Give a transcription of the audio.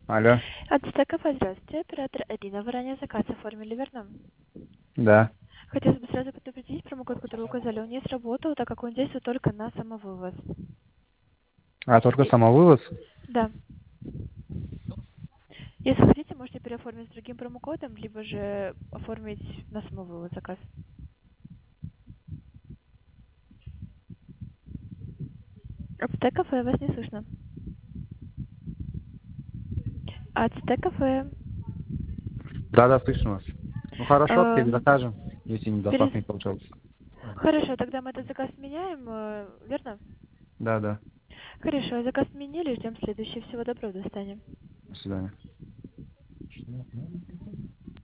Алло. От Стекова, здравствуйте, оператор Арина. Вы ранее заказ оформили, верно? Да. Хотелось бы сразу предупредить, промокод, который вы указали, он не сработал, так как он действует только на самовывоз. А только самовывоз? Да. Если хотите, можете переоформить с другим промокодом, либо же оформить на самовывоз заказ. От Стекова вас не слышно. От Стекова... Да, да, слышно вас. Ну хорошо, эм, перезакажем, если недоплатный получился. Хорошо, тогда мы этот заказ меняем, верно? Да, да. Хорошо, заказ сменили, ждем следующий. Всего доброго, до свидания. До свидания.